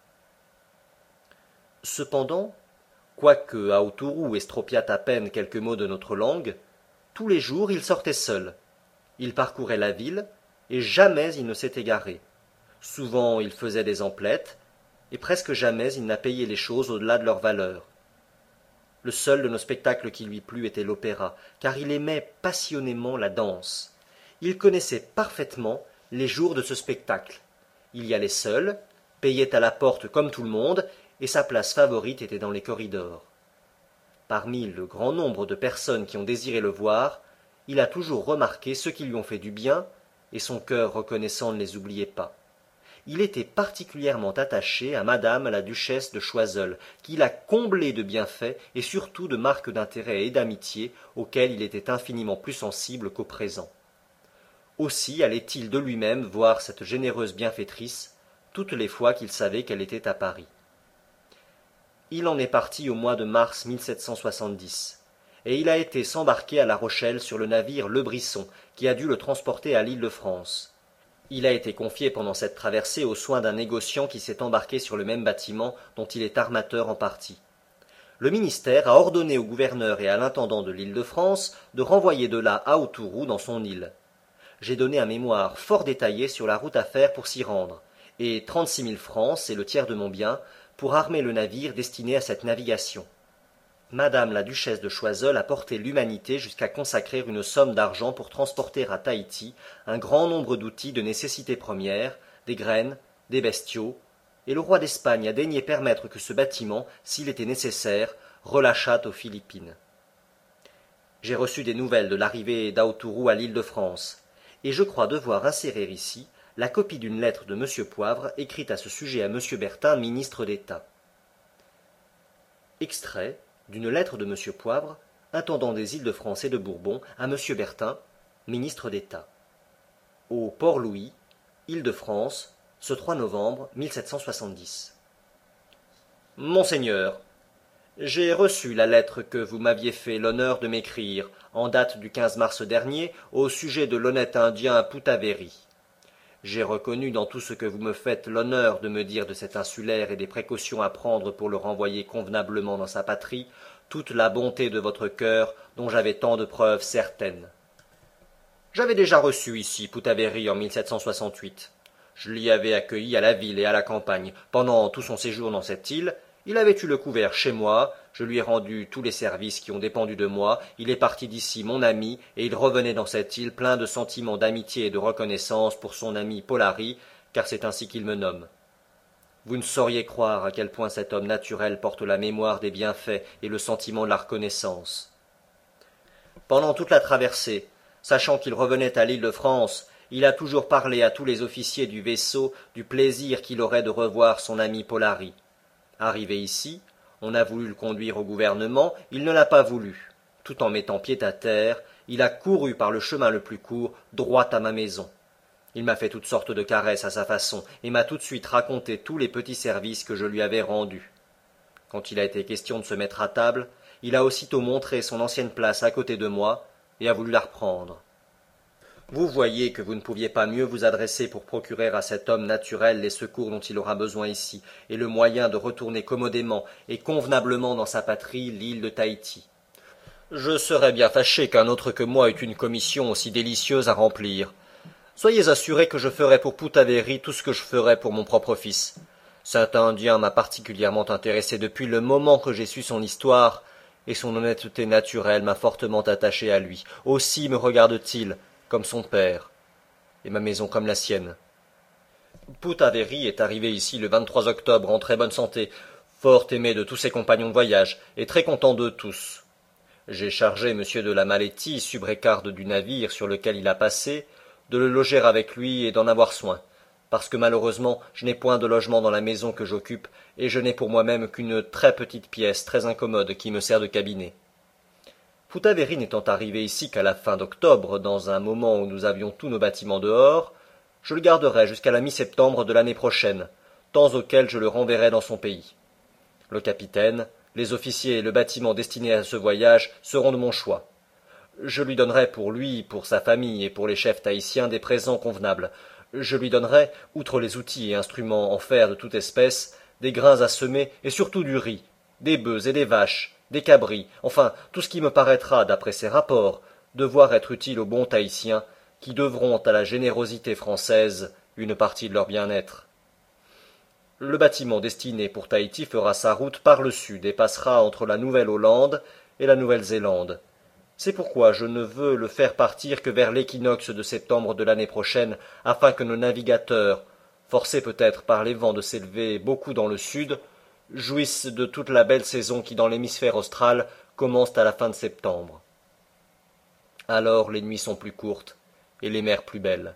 Speaker 1: Cependant, quoique Aotourou estropiât à peine quelques mots de notre langue, tous les jours il sortait seul. Il parcourait la ville, et jamais il ne s'est égaré. Souvent il faisait des emplettes, et presque jamais il n'a payé les choses au-delà de leur valeur. Le seul de nos spectacles qui lui plut était l'opéra, car il aimait passionnément la danse. Il connaissait parfaitement les jours de ce spectacle. Il y allait seul, payait à la porte comme tout le monde, et sa place favorite était dans les corridors. Parmi le grand nombre de personnes qui ont désiré le voir, il a toujours remarqué ceux qui lui ont fait du bien, et son cœur reconnaissant ne les oubliait pas. Il était particulièrement attaché à madame la duchesse de Choiseul, qui l'a comblé de bienfaits et surtout de marques d'intérêt et d'amitié auxquelles il était infiniment plus sensible qu'au présent. Aussi allait-il de lui-même voir cette généreuse bienfaitrice toutes les fois qu'il savait qu'elle était à Paris. Il en est parti au mois de mars mille sept cent soixante-dix, et il a été s'embarquer à La Rochelle sur le navire Le Brisson, qui a dû le transporter à l'île de France. Il a été confié pendant cette traversée aux soins d'un négociant qui s'est embarqué sur le même bâtiment dont il est armateur en partie. Le ministère a ordonné au gouverneur et à l'intendant de l'île de France de renvoyer de là Aotourou dans son île. J'ai donné un mémoire fort détaillé sur la route à faire pour s'y rendre, et trente-six mille francs, c'est le tiers de mon bien, pour armer le navire destiné à cette navigation. Madame la duchesse de Choiseul a porté l'humanité jusqu'à consacrer une somme d'argent pour transporter à Tahiti un grand nombre d'outils de nécessité première, des graines, des bestiaux, et le roi d'Espagne a daigné permettre que ce bâtiment, s'il était nécessaire, relâchât aux Philippines. J'ai reçu des nouvelles de l'arrivée d'Aotourou à l'île de France, et je crois devoir insérer ici la copie d'une lettre de Monsieur Poivre écrite à ce sujet à Monsieur Bertin, ministre d'État. Extrait d'une lettre de Monsieur Poivre, intendant des îles de France et de Bourbon, à Monsieur Bertin, ministre d'État. Au Port-Louis, Île-de-France, ce trois novembre mille sept cent soixante-dix. Monseigneur, j'ai reçu la lettre que vous m'aviez fait l'honneur de m'écrire, en date du quinze mars dernier, au sujet de l'honnête Indien Poutaveri. J'ai reconnu dans tout ce que vous me faites l'honneur de me dire de cet insulaire et des précautions à prendre pour le renvoyer convenablement dans sa patrie, toute la bonté de votre cœur dont j'avais tant de preuves certaines. J'avais déjà reçu ici Putavéry en mille sept cent soixante-huit. Je l'y avais accueilli à la ville et à la campagne. Pendant tout son séjour dans cette île, il avait eu le couvert chez moi, je lui ai rendu tous les services qui ont dépendu de moi, il est parti d'ici mon ami, et il revenait dans cette île plein de sentiments d'amitié et de reconnaissance pour son ami Polari, car c'est ainsi qu'il me nomme. Vous ne sauriez croire à quel point cet homme naturel porte la mémoire des bienfaits et le sentiment de la reconnaissance. Pendant toute la traversée, sachant qu'il revenait à l'île de France, il a toujours parlé à tous les officiers du vaisseau du plaisir qu'il aurait de revoir son ami Polari. Arrivé ici, on a voulu le conduire au gouvernement, il ne l'a pas voulu. Tout en mettant pied à terre, il a couru par le chemin le plus court, droit à ma maison. Il m'a fait toutes sortes de caresses à sa façon, et m'a tout de suite raconté tous les petits services que je lui avais rendus. Quand il a été question de se mettre à table, il a aussitôt montré son ancienne place à côté de moi, et a voulu la reprendre. Vous voyez que vous ne pouviez pas mieux vous adresser pour procurer à cet homme naturel les secours dont il aura besoin ici, et le moyen de retourner commodément et convenablement dans sa patrie, l'île de Tahiti. Je serais bien fâché qu'un autre que moi eût une commission aussi délicieuse à remplir. Soyez assurés que je ferai pour Putavéry tout ce que je ferai pour mon propre fils. Cet Indien m'a particulièrement intéressé depuis le moment que j'ai su son histoire, et son honnêteté naturelle m'a fortement attaché à lui. Aussi me regarde-t-il comme son père, et ma maison comme la sienne. Putavéry est arrivé ici le vingt-trois octobre en très bonne santé, fort aimé de tous ses compagnons de voyage, et très content d'eux tous. J'ai chargé monsieur de la Maletti, subrécarde du navire sur lequel il a passé, de le loger avec lui et d'en avoir soin, parce que malheureusement je n'ai point de logement dans la maison que j'occupe, et je n'ai pour moi-même qu'une très petite pièce très incommode qui me sert de cabinet. Putavéry n'étant arrivé ici qu'à la fin d'octobre, dans un moment où nous avions tous nos bâtiments dehors, je le garderai jusqu'à la mi-septembre de l'année prochaine, temps auquel je le renverrai dans son pays. Le capitaine, les officiers et le bâtiment destiné à ce voyage seront de mon choix. Je lui donnerai pour lui, pour sa famille et pour les chefs tahitiens des présents convenables. Je lui donnerai, outre les outils et instruments en fer de toute espèce, des grains à semer et surtout du riz, des bœufs et des vaches, des cabris, enfin tout ce qui me paraîtra, d'après ses rapports, devoir être utile aux bons Tahitiens, qui devront à la générosité française une partie de leur bien-être. Le bâtiment destiné pour Tahiti fera sa route par le sud et passera entre la Nouvelle-Hollande et la Nouvelle-Zélande. C'est pourquoi je ne veux le faire partir que vers l'équinoxe de septembre de l'année prochaine, afin que nos navigateurs, forcés peut-être par les vents de s'élever beaucoup dans le sud, jouissent de toute la belle saison qui dans l'hémisphère austral commence à la fin de septembre. Alors les nuits sont plus courtes et les mers plus belles.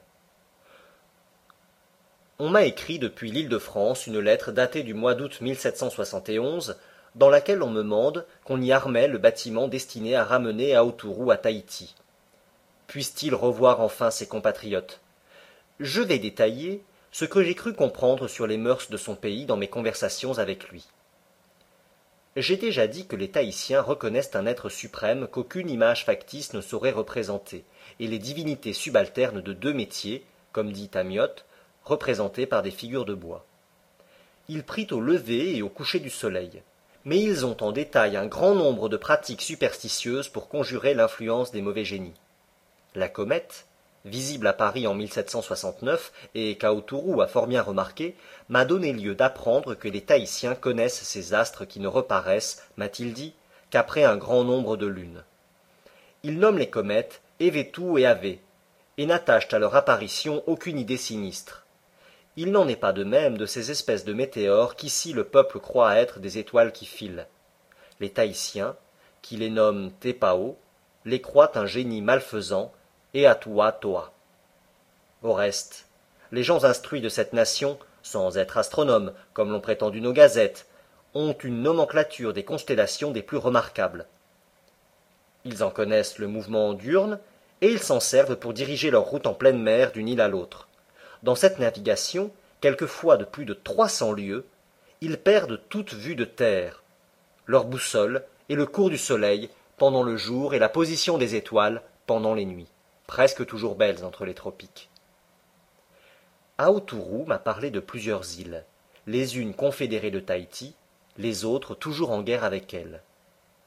Speaker 1: On m'a écrit depuis l'île de France une lettre datée du mois d'août mille sept cent soixante et onze, dans laquelle on me mande qu'on y armait le bâtiment destiné à ramener Aotourou à Tahiti. Puisse-t-il revoir enfin ses compatriotes? Je vais détailler ce que j'ai cru comprendre sur les mœurs de son pays dans mes conversations avec lui. J'ai déjà dit que les Tahitiens reconnaissent un être suprême qu'aucune image factice ne saurait représenter, et les divinités subalternes de deux métiers, comme dit Amiotte, représentées par des figures de bois. Il prit au lever et au coucher du soleil, mais ils ont en détail un grand nombre de pratiques superstitieuses pour conjurer l'influence des mauvais génies. La comète, visible à Paris en mille sept cent soixante-neuf et qu'Aotourou a fort bien remarqué, m'a donné lieu d'apprendre que les Tahitiens connaissent ces astres qui ne reparaissent, m'a-t-il dit, qu'après un grand nombre de lunes. Ils nomment les comètes Evetu et Ave, et n'attachent à leur apparition aucune idée sinistre. Il n'en est pas de même de ces espèces de météores qu'ici le peuple croit être des étoiles qui filent. Les Tahitiens, qui les nomment Tepao, les croient un génie malfaisant, et Atua Toa. Au reste, les gens instruits de cette nation, sans être astronomes, comme l'ont prétendu nos gazettes, ont une nomenclature des constellations des plus remarquables. Ils en connaissent le mouvement diurne, et ils s'en servent pour diriger leur route en pleine mer d'une île à l'autre. Dans cette navigation, quelquefois de plus de trois cents lieues, ils perdent toute vue de terre. Leur boussole est le cours du soleil pendant le jour et la position des étoiles pendant les nuits, presque toujours belles entre les tropiques. Aotourou m'a parlé de plusieurs îles, les unes confédérées de Tahiti, les autres toujours en guerre avec elle.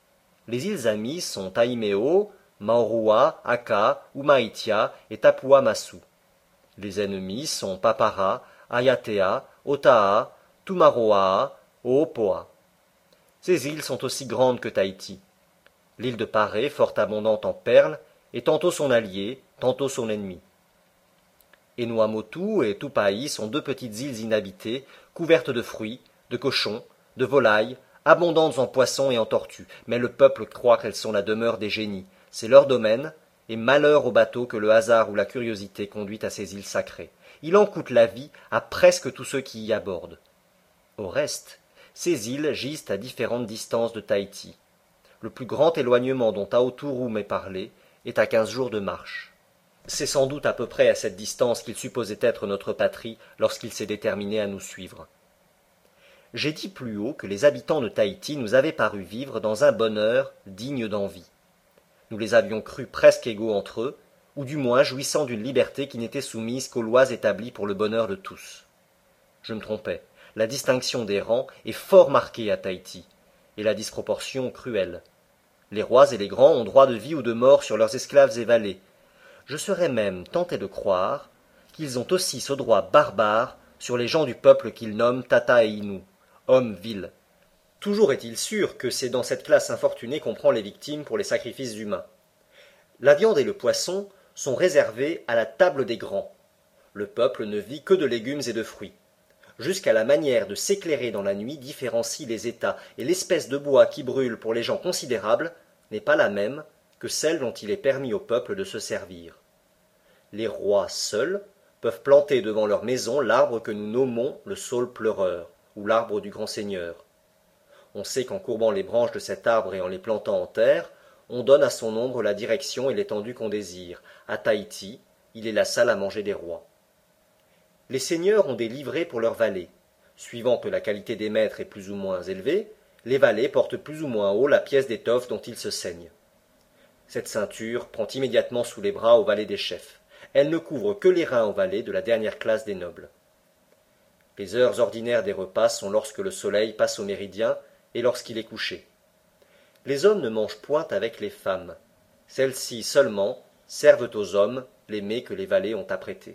Speaker 1: Les îles amies sont Taimeo, Maurua, Aka, Umaitia et Tapua Masu. Les ennemis sont Papara, Ayatea, Otaha, Tumaroa, Oopoa. Ces îles sont aussi grandes que Tahiti. L'île de Paré, fort abondante en perles, est tantôt son allié, tantôt son ennemi. Enuamotu et Tupai sont deux petites îles inhabitées, couvertes de fruits, de cochons, de volailles, abondantes en poissons et en tortues, mais le peuple croit qu'elles sont la demeure des génies, c'est leur domaine, et malheur au bateau que le hasard ou la curiosité conduit à ces îles sacrées. Il en coûte la vie à presque tous ceux qui y abordent. Au reste, ces îles gisent à différentes distances de Tahiti. Le plus grand éloignement dont Aotourou m'ait parlé est à quinze jours de marche. C'est sans doute à peu près à cette distance qu'il supposait être notre patrie lorsqu'il s'est déterminé à nous suivre. J'ai dit plus haut que les habitants de Tahiti nous avaient paru vivre dans un bonheur digne d'envie. Nous les avions crus presque égaux entre eux, ou du moins jouissant d'une liberté qui n'était soumise qu'aux lois établies pour le bonheur de tous. Je me trompais. La distinction des rangs est fort marquée à Tahiti, et la disproportion cruelle. Les rois et les grands ont droit de vie ou de mort sur leurs esclaves et valets. Je serais même tenté de croire qu'ils ont aussi ce droit barbare sur les gens du peuple qu'ils nomment Tata et Inu, hommes vils. Toujours est-il sûr que c'est dans cette classe infortunée qu'on prend les victimes pour les sacrifices humains. La viande et le poisson sont réservés à la table des grands. Le peuple ne vit que de légumes et de fruits. Jusqu'à la manière de s'éclairer dans la nuit différencie les états, et l'espèce de bois qui brûle pour les gens considérables n'est pas la même que celle dont il est permis au peuple de se servir. Les rois seuls peuvent planter devant leur maison l'arbre que nous nommons le saule pleureur, ou l'arbre du grand seigneur. On sait qu'en courbant les branches de cet arbre et en les plantant en terre, on donne à son ombre la direction et l'étendue qu'on désire. À Tahiti, il est la salle à manger des rois. Les seigneurs ont des livrées pour leurs valets. Suivant que la qualité des maîtres est plus ou moins élevée, les valets portent plus ou moins haut la pièce d'étoffe dont ils se ceignent. Cette ceinture prend immédiatement sous les bras aux valets des chefs. Elle ne couvre que les reins aux valets de la dernière classe des nobles. Les heures ordinaires des repas sont lorsque le soleil passe au méridien et lorsqu'il est couché. Les hommes ne mangent point avec les femmes. Celles-ci seulement servent aux hommes les mets que les valets ont apprêtés.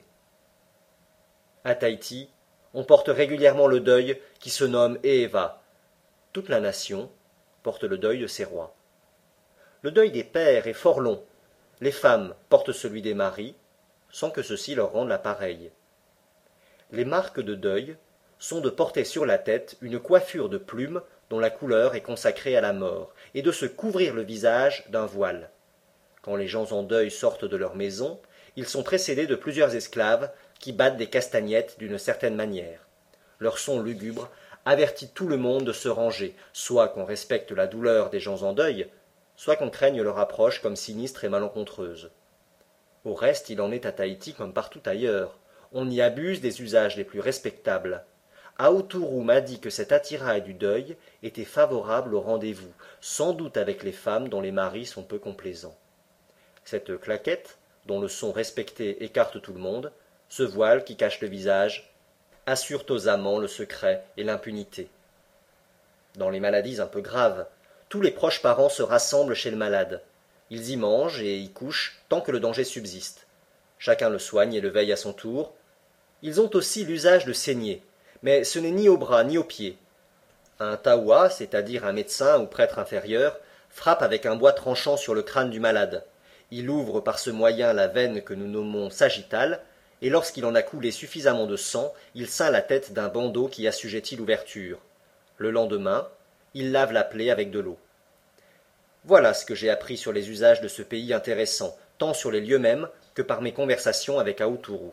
Speaker 1: À Tahiti, on porte régulièrement le deuil qui se nomme Eeva. Toute la nation porte le deuil de ses rois. Le deuil des pères est fort long. Les femmes portent celui des maris, sans que ceux-ci leur rendent l'appareil. Les marques de deuil sont de porter sur la tête une coiffure de plumes dont la couleur est consacrée à la mort, et de se couvrir le visage d'un voile. Quand les gens en deuil sortent de leur maison, ils sont précédés de plusieurs esclaves qui battent des castagnettes d'une certaine manière. Leur son lugubre avertit tout le monde de se ranger, soit qu'on respecte la douleur des gens en deuil, soit qu'on craigne leur approche comme sinistre et malencontreuse. Au reste, il en est à Tahiti comme partout ailleurs. On y abuse des usages les plus respectables. Aotourou m'a dit que cet attirail du deuil était favorable au rendez-vous, sans doute avec les femmes dont les maris sont peu complaisants. Cette claquette, dont le son respecté écarte tout le monde, ce voile qui cache le visage, assurent aux amants le secret et l'impunité. Dans les maladies un peu graves, tous les proches parents se rassemblent chez le malade. Ils y mangent et y couchent tant que le danger subsiste. Chacun le soigne et le veille à son tour. Ils ont aussi l'usage de saigner, mais ce n'est ni au bras ni aux pieds. Un taoua, c'est-à-dire un médecin ou prêtre inférieur, frappe avec un bois tranchant sur le crâne du malade. Il ouvre par ce moyen la veine que nous nommons sagittale, et lorsqu'il en a coulé suffisamment de sang, il ceint la tête d'un bandeau qui assujettit l'ouverture. Le lendemain, il lave la plaie avec de l'eau. Voilà ce que j'ai appris sur les usages de ce pays intéressant, tant sur les lieux mêmes que par mes conversations avec Aotourou.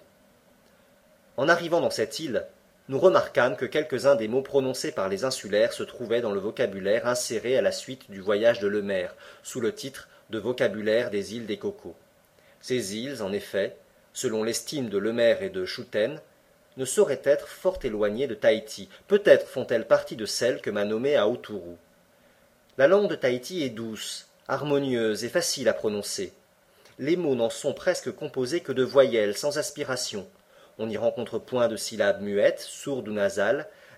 Speaker 1: En arrivant dans cette île, nous remarquâmes que quelques-uns des mots prononcés par les insulaires se trouvaient dans le vocabulaire inséré à la suite du voyage de Lemaire, sous le titre de vocabulaire des îles des Cocos. Ces îles, en effet, selon l'estime de Lemaire et de Schouten, ne sauraient être fort éloignées de Tahiti. Peut-être font-elles partie de celles que m'a nommées Aotourou. La langue de Tahiti est douce, harmonieuse et facile à prononcer. Les mots n'en sont presque composés que de voyelles sans aspiration. On n'y rencontre point de syllabes muettes, sourdes ou nasales,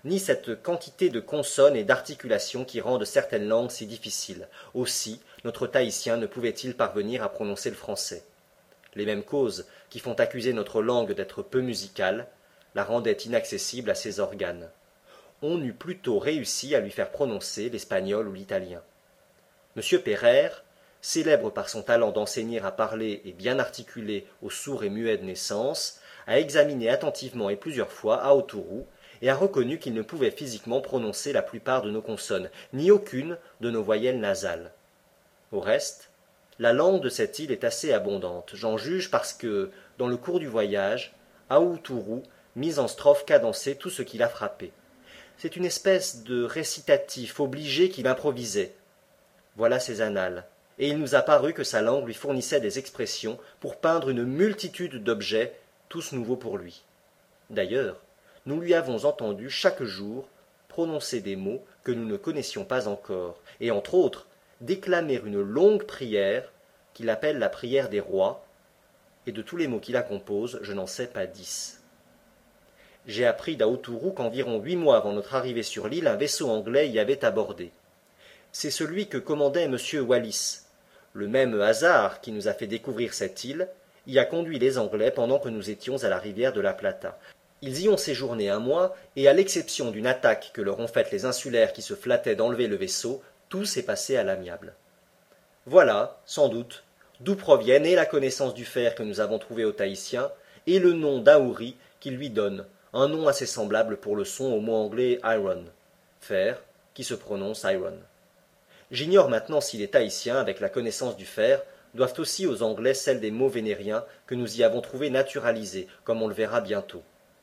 Speaker 1: ni cette quantité de consonnes et d'articulations qui rendent certaines langues si difficiles. Aussi, notre tahitien ne pouvait-il parvenir à prononcer le français. Les mêmes causes qui font accuser notre langue d'être peu musicale la rendaient inaccessible à ses organes. On eût plutôt réussi à lui faire prononcer l'espagnol ou l'italien. M. Pereire, célèbre par son talent d'enseigner à parler et bien articuler aux sourds et muets de naissance, a examiné attentivement et plusieurs fois Aotourou et a reconnu qu'il ne pouvait physiquement prononcer la plupart de nos consonnes, ni aucune de nos voyelles nasales. Au reste, la langue de cette île est assez abondante, j'en juge parce que, dans le cours du voyage, Aotourou mis en strophe cadencée tout ce qui l'a frappé. C'est une espèce de récitatif obligé qu'il improvisait. Voilà ses annales, et il nous a paru que sa langue lui fournissait des expressions pour peindre une multitude d'objets, tous nouveaux pour lui. D'ailleurs, nous lui avons entendu chaque jour prononcer des mots que nous ne connaissions pas encore, et entre autres, déclamer une longue prière qu'il appelle la prière des rois, et de tous les mots qui la composent, je n'en sais pas dix. J'ai appris d'Aotourou qu'environ huit mois avant notre arrivée sur l'île, un vaisseau anglais y avait abordé. C'est celui que commandait M. Wallis. Le même hasard qui nous a fait découvrir cette île y a conduit les Anglais pendant que nous étions à la rivière de la Plata. Ils y ont séjourné un mois, et à l'exception d'une attaque que leur ont faite les insulaires qui se flattaient d'enlever le vaisseau, tout s'est passé à l'amiable. Voilà, sans doute, d'où proviennent et la connaissance du fer que nous avons trouvé au Tahitien, et le nom d'Aouri qu'il lui donne, un nom assez semblable pour le son au mot anglais iron, fer, qui se prononce iron. J'ignore maintenant si les Tahitiens, avec la connaissance du fer, doivent aussi aux Anglais celle des mots vénériens que nous y avons trouvés naturalisés, comme on le verra bientôt.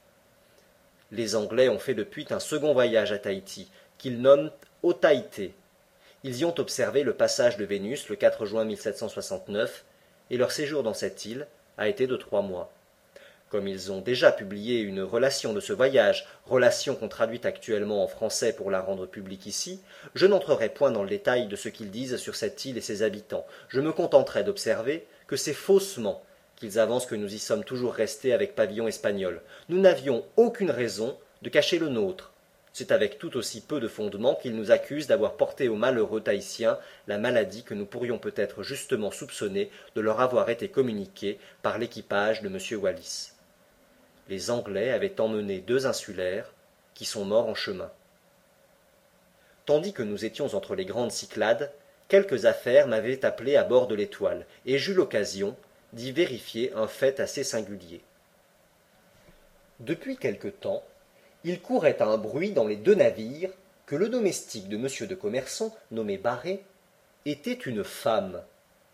Speaker 1: Les Anglais ont fait depuis un second voyage à Tahiti, qu'ils nomment Otaïté. Ils y ont observé le passage de Vénus le quatre juin mille sept cent soixante-neuf, et leur séjour dans cette île a été de trois mois. Comme ils ont déjà publié une relation de ce voyage, relation qu'on traduit actuellement en français pour la rendre publique ici, je n'entrerai point dans le détail de ce qu'ils disent sur cette île et ses habitants. Je me contenterai d'observer que c'est faussement qu'ils avancent que nous y sommes toujours restés avec pavillon espagnol. Nous n'avions aucune raison de cacher le nôtre. C'est avec tout aussi peu de fondement qu'ils nous accusent d'avoir porté aux malheureux Tahitiens la maladie que nous pourrions peut-être justement soupçonner de leur avoir été communiquée par l'équipage de M. Wallis. Les Anglais avaient emmené deux insulaires qui sont morts en chemin. Tandis que nous étions entre les grandes Cyclades, quelques affaires m'avaient appelé à bord de l'Étoile, et j'eus l'occasion d'y vérifier un fait assez singulier. Depuis quelque temps, il courait un bruit dans les deux navires que le domestique de M. de Commerson, nommé Barré, était une femme.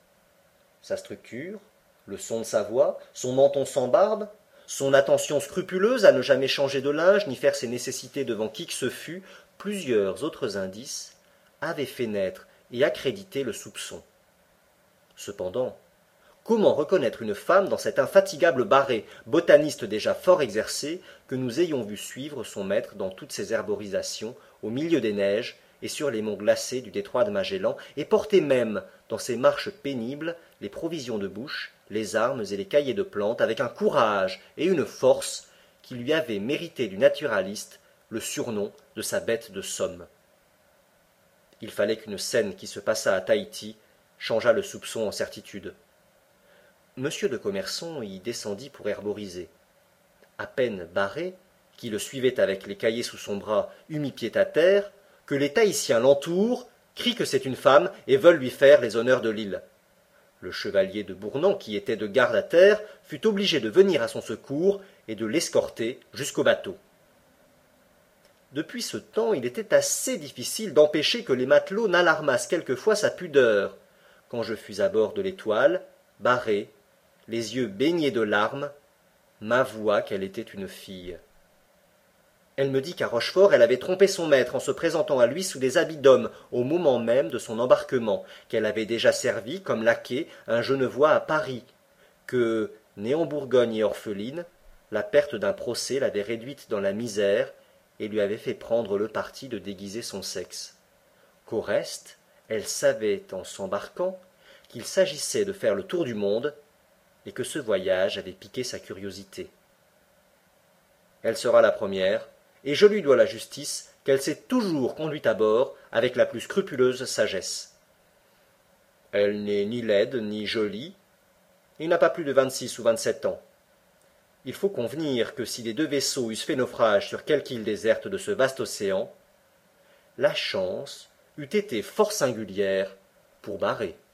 Speaker 1: Sa structure, le son de sa voix, son menton sans barbe, son attention scrupuleuse à ne jamais changer de linge ni faire ses nécessités devant qui que ce fût, plusieurs autres indices avaient fait naître et accrédité le soupçon. Cependant, comment reconnaître une femme dans cet infatigable Barré, botaniste déjà fort exercé, que nous ayons vu suivre son maître dans toutes ses herborisations, au milieu des neiges et sur les monts glacés du détroit de Magellan, et porter même, dans ses marches pénibles, les provisions de bouche, les armes et les cahiers de plantes, avec un courage et une force qui lui avaient mérité du naturaliste le surnom de sa bête de somme. Il fallait qu'une scène qui se passa à Tahiti changeât le soupçon en certitude. Monsieur de Commerson y descendit pour herboriser. À peine Barré, qui le suivait avec les cahiers sous son bras, eut mis pied à terre, que les Tahitiens l'entourent, crient que c'est une femme et veulent lui faire les honneurs de l'île. Le chevalier de Bournan, qui était de garde à terre, fut obligé de venir à son secours et de l'escorter jusqu'au bateau. Depuis ce temps, il était assez difficile d'empêcher que les matelots n'alarmassent quelquefois sa pudeur. Quand je fus à bord de l'Étoile, Barré, les yeux baignés de larmes, m'avoua qu'elle était une fille. Elle me dit qu'à Rochefort, elle avait trompé son maître en se présentant à lui sous des habits d'homme au moment même de son embarquement, qu'elle avait déjà servi comme laquais un Genevois à Paris, que, née en Bourgogne et orpheline, la perte d'un procès l'avait réduite dans la misère et lui avait fait prendre le parti de déguiser son sexe. Qu'au reste, elle savait, en s'embarquant, qu'il s'agissait de faire le tour du monde et que ce voyage avait piqué sa curiosité. Elle sera la première, et je lui dois la justice qu'elle s'est toujours conduite à bord avec la plus scrupuleuse sagesse. Elle n'est ni laide ni jolie, il n'a pas plus de vingt-six ou vingt-sept ans. Il faut convenir que si les deux vaisseaux eussent fait naufrage sur quelque île déserte de ce vaste océan, la chance eût été fort singulière pour barrer.